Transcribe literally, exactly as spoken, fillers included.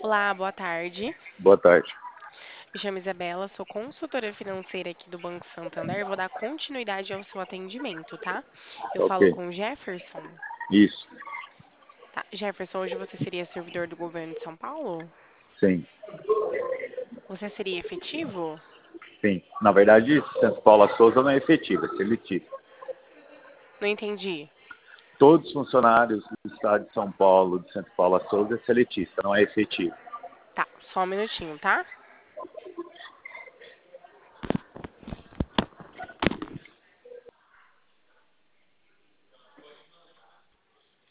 Olá, boa tarde. Boa tarde. Me chamo Isabela, sou consultora financeira aqui do Banco Santander. Vou dar continuidade ao seu atendimento, tá? Eu Ok. falo com o Jefferson. Isso. Tá, Jefferson, hoje você seria servidor do governo de São Paulo? Sim. Você seria efetivo? Sim. Na verdade, Santos Paula Souza não é efetivo, é seletivo. Não entendi. Todos os funcionários do Estado de São Paulo, de Santos Paula Souza, é seletista, não é efetivo. Tá, só um minutinho, tá?